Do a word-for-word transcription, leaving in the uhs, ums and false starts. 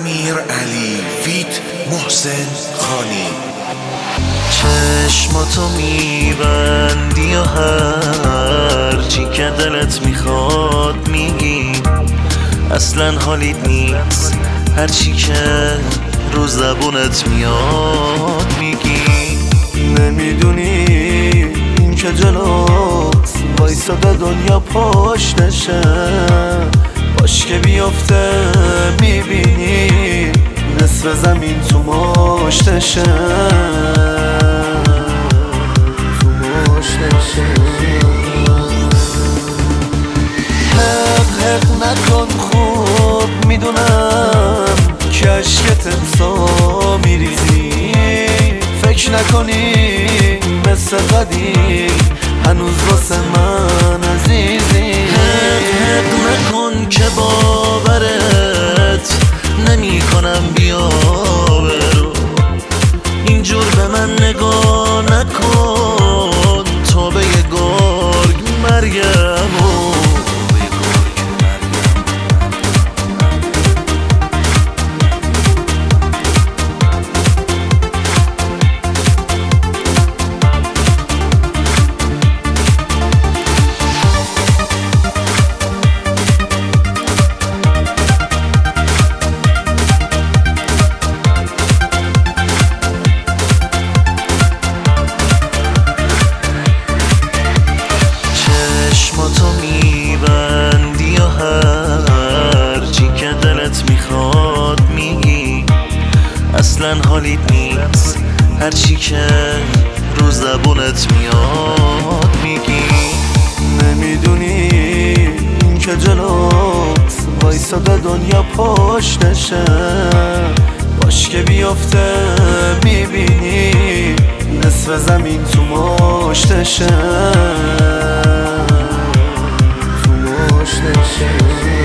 امیر علی فیت محسن خانی. چشماتو میبندی و هرچی که دلت میخواد میگی، اصلا حالیت نیست هرچی که رو زبونت میاد میگی. نمیدونی این که جلوت وایساده دنیا پشتشه، باش که بیفته میبینی نصف زمین تو مشتشه، تو مشتشه. حق حق نکن، خوب میدونم که عشقت انسا میریزی، فکر نکنی مثل قدیم هنوز واسه من عزیزی. حق حق نکن که باورت نمی کنم بیا برو، اینجور به من نگاه نکن، تو به یه گرگ مرگم و تو میبندی و هرچی که دلت میخواد میگی، اصلا حالیت نیست هرچی که رو زبونت میاد میگی. نمیدونی این که جلوت وایساده دنیا پشتشه، باش که بیفته میبینی نصف زمین تو مشتشه، تو مشتشه.